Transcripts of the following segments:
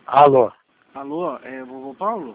Alô? Alô, é vovô Paulo?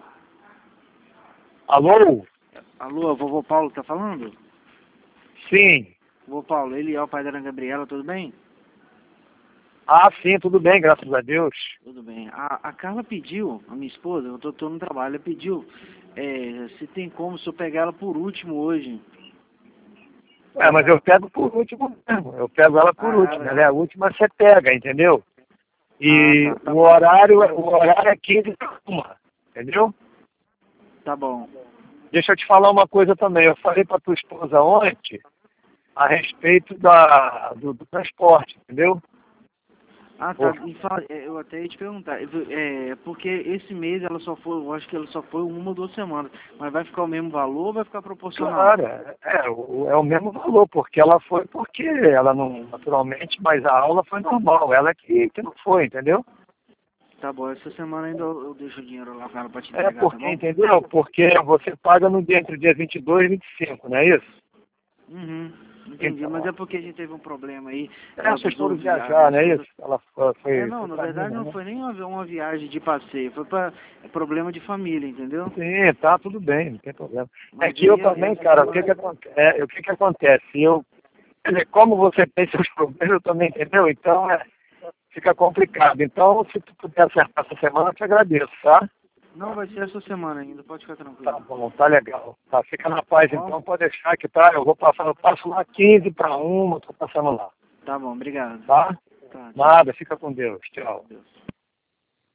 Alô? Alô, vovô Paulo tá falando? Sim. Vovô Paulo, ele é o pai da Ana Gabriela, tudo bem? Ah, sim, tudo bem, graças a Deus. Tudo bem. A Carla pediu, a minha esposa, eu tô no trabalho, ela pediu se tem como se eu pegar ela por último hoje. Mas eu pego por último mesmo. Eu pego ela por último. Ela é a última, você pega, entendeu? E Tá o bom. horário é 15 para 1, entendeu? Tá bom. Deixa eu te falar uma coisa também. Eu falei para tua esposa ontem a respeito do transporte, entendeu? Tá. E fala, eu até ia te perguntar, porque esse mês ela só foi, eu acho que ela só foi 1 ou 2 semanas, mas vai ficar o mesmo valor ou vai ficar proporcional? Claro, é o mesmo valor, porque ela foi porque ela não, naturalmente, mas a aula foi normal, ela que não foi, entendeu? Tá bom, essa semana ainda eu deixo o dinheiro lá com ela pra te entregar, tá Porque, bom? entendeu? Porque você paga entre o dia 22 e 25, não é isso? Uhum, entendi, mas Então, é porque a gente teve um problema aí, ela vocês precisou foram viajar, viajar, minha não é esposa. isso? Ela Não, foi na pra verdade Minas, não né? foi nem uma viagem de passeio, foi pra problema de família, entendeu? Sim, tá, tudo bem, não tem problema. É Mas que eu aí também, essa cara, semana. o que que acontece? Quer dizer, como você tem seus problemas, eu também, entendeu? Então, fica complicado. Então, se tu puder acertar essa semana, eu te agradeço, tá? Não, vai ser essa semana ainda, pode ficar Tá tranquilo. bom, tá legal. Tá, fica na paz Tá bom? então, pode deixar que tá. Eu passo lá 15 para 1, tô passando lá. Tá bom, obrigado. Tá? Tá, tchau. Nada, fica com Deus. Tchau. Deus.